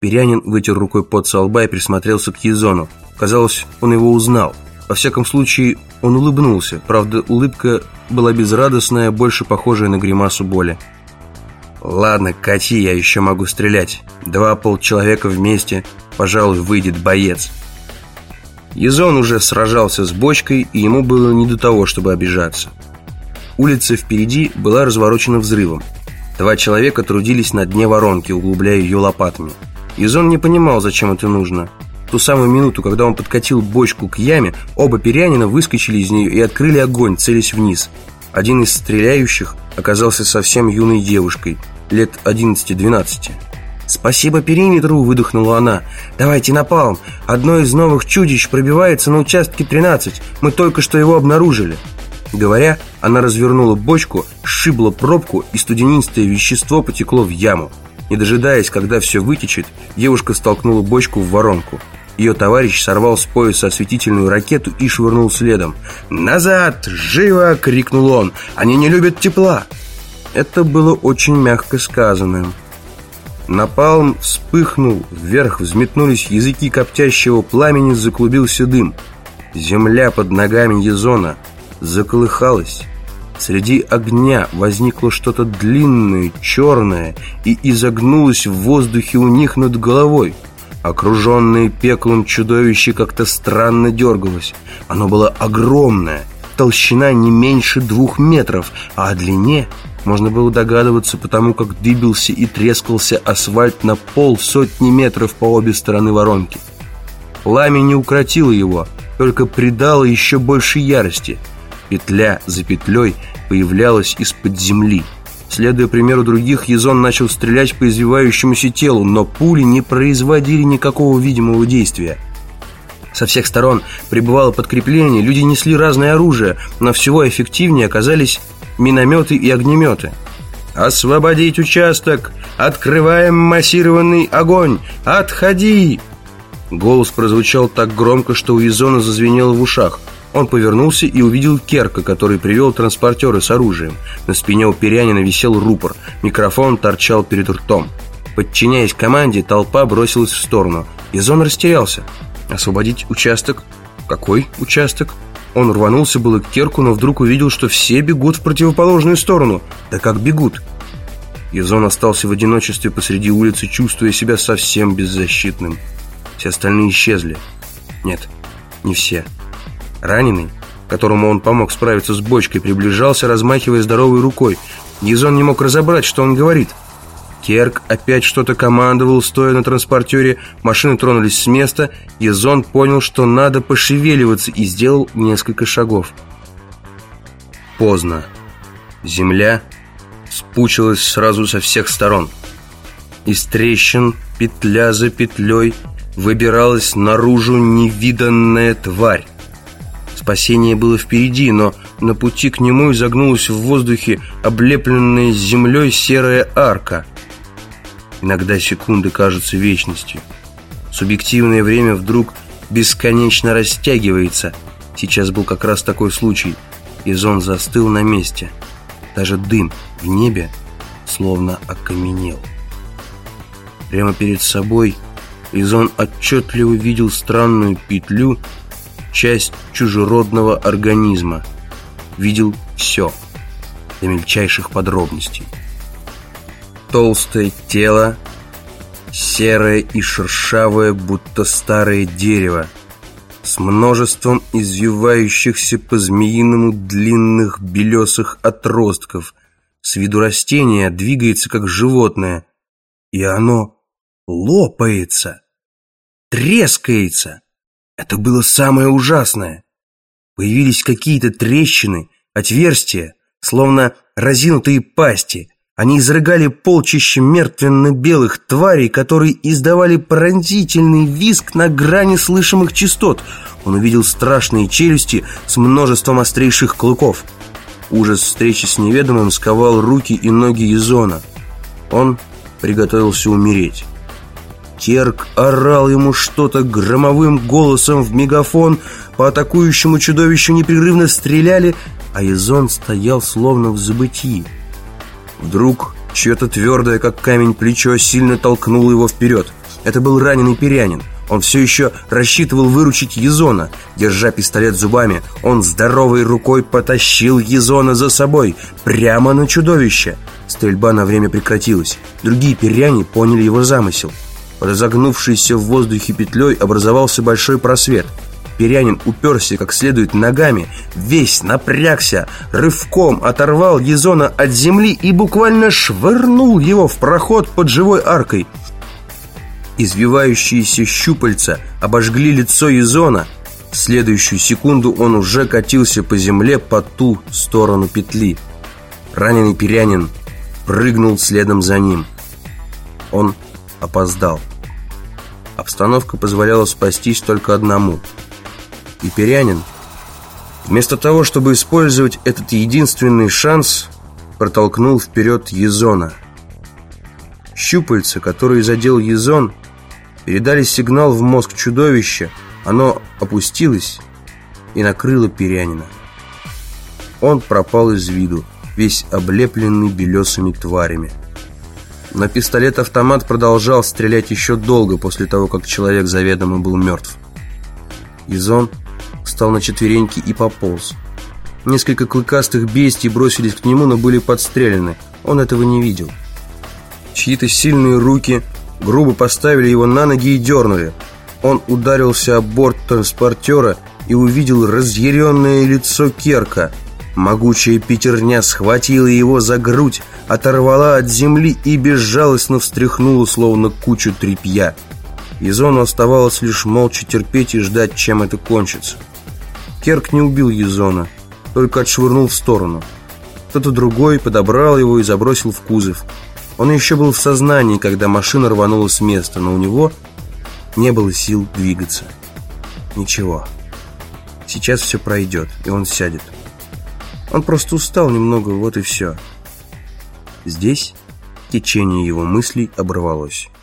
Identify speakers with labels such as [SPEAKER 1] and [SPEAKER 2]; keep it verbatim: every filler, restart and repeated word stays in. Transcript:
[SPEAKER 1] Перянин вытер рукой пот со лба и присмотрелся к Езону. Казалось, он его узнал. Во всяком случае, он улыбнулся. Правда, улыбка была безрадостная, больше похожая на гримасу боли. «Ладно, кати, я еще могу стрелять. Два полчеловека вместе, пожалуй, выйдет боец». Езон уже сражался с бочкой, и ему было не до того, чтобы обижаться. Улица впереди была разворочена взрывом. Два человека трудились на дне воронки, углубляя ее лопатами. Езон не понимал, зачем это нужно. В ту самую минуту, когда он подкатил бочку к яме, оба перянина выскочили из нее и открыли огонь, целясь вниз. Один из стреляющих оказался совсем юной девушкой, лет одиннадцати-двенадцати. «Спасибо периметру!» – выдохнула она. «Давайте напалм! Одно из новых чудищ пробивается на участке тринадцать. Мы только что его обнаружили!» Говоря, она развернула бочку, сшибла пробку, и студенистое вещество потекло в яму. Не дожидаясь, когда все вытечет, девушка столкнула бочку в воронку. Ее товарищ сорвал с пояса осветительную ракету и швырнул следом. «Назад! Живо!» – крикнул он. «Они не любят тепла!» Это было очень мягко сказано. Напалм вспыхнул, вверх взметнулись языки коптящего пламени, заклубился дым. Земля под ногами Езона заколыхалась. Среди огня возникло что-то длинное, черное, и изогнулось в воздухе у них над головой. Окруженное пеклом чудовище как-то странно дергалось. Оно было огромное, толщина не меньше двух метров, а о длине можно было догадываться, потому как дыбился и трескался асфальт на полсотни метров по обе стороны воронки. Пламя не укротило его, только придало еще больше ярости. Петля за петлей появлялась из-под земли. Следуя примеру других, Езон начал стрелять по извивающемуся телу, но пули не производили никакого видимого действия. Со всех сторон прибывало подкрепление, люди несли разное оружие, но всего эффективнее оказались минометы и огнеметы. «Освободить участок! Открываем массированный огонь! Отходи!» Голос прозвучал так громко, что у Езона зазвенело в ушах. Он повернулся и увидел Керка, который привел транспортеры с оружием. На спине у перянина висел рупор. Микрофон торчал перед ртом. Подчиняясь команде, толпа бросилась в сторону. Езон растерялся. «Освободить участок? Какой участок?» Он рванулся было к Керку, но вдруг увидел, что все бегут в противоположную сторону. Да как бегут? Езон остался в одиночестве посреди улицы, чувствуя себя совсем беззащитным. Все остальные исчезли. Нет, не все. Раненый, которому он помог справиться с бочкой, приближался, размахивая здоровой рукой. Езон не мог разобрать, что он говорит. Керк опять что-то командовал, стоя на транспортере. Машины тронулись с места. Езон понял, что надо пошевеливаться, и сделал несколько шагов. Поздно. Земля спучилась сразу со всех сторон. Из трещин, петля за петлей, выбиралась наружу невиданная тварь. Спасение было впереди, но на пути к нему изогнулась в воздухе облепленная землей серая арка. Иногда секунды кажутся вечностью. Субъективное время вдруг бесконечно растягивается. Сейчас был как раз такой случай. Езон застыл на месте. Даже дым в небе словно окаменел. Прямо перед собой Езон отчетливо видел странную петлю, часть чужеродного организма. Видел все, до мельчайших подробностей. Толстое тело, серое и шершавое, будто старое дерево, с множеством извивающихся по-змеиному длинных белесых отростков. С виду растения двигается, как животное, и оно лопается, трескается. Это было самое ужасное. Появились какие-то трещины, отверстия, словно разинутые пасти. Они изрыгали полчища мертвенно-белых тварей, которые издавали пронзительный визг на грани слышимых частот. Он увидел страшные челюсти с множеством острейших клыков. Ужас встречи с неведомым сковал руки и ноги Езона. Он приготовился умереть. Керк орал ему что-то громовым голосом в мегафон. По атакующему чудовищу непрерывно стреляли, а Езон стоял словно в забытии. Вдруг чье-то твердое, как камень, плечо сильно толкнуло его вперед. Это был раненый Перянин. Он все еще рассчитывал выручить Езона. Держа пистолет зубами, он здоровой рукой потащил Езона за собой, прямо на чудовище. Стрельба на время прекратилась. Другие перяне поняли его замысел. Под разогнувшейся в воздухе петлей образовался большой просвет. Перянин уперся как следует ногами, весь напрягся, рывком оторвал Езона от земли и буквально швырнул его в проход под живой аркой. Извивающиеся щупальца обожгли лицо Езона. В следующую секунду он уже катился по земле по ту сторону петли. Раненый Перянин прыгнул следом за ним. Он опоздал. Обстановка позволяла спастись только одному. И Перянин, вместо того, чтобы использовать этот единственный шанс, протолкнул вперед Езона. Щупальца, которые задел Езон, передали сигнал в мозг чудовища. Оно опустилось и накрыло Перянина. Он пропал из виду, весь облепленный белесыми тварями. Но пистолет-автомат продолжал стрелять еще долго после того, как человек заведомо был мертв. Езон встал на четвереньки и пополз. Несколько клыкастых бестий бросились к нему, но были подстрелены. Он этого не видел. Чьи-то сильные руки грубо поставили его на ноги и дернули. Он ударился об борт транспортера и увидел разъяренное лицо Керка. Могучая пятерня схватила его за грудь, оторвала от земли и безжалостно встряхнула, словно кучу тряпья. Езону оставалось лишь молча терпеть и ждать, чем это кончится. Керк не убил Езона, только отшвырнул в сторону. Кто-то другой подобрал его и забросил в кузов. Он еще был в сознании, когда машина рванула с места, но у него не было сил двигаться. Ничего. Сейчас все пройдет, и он сядет. Он просто устал немного, вот и все. Здесь течение его мыслей оборвалось.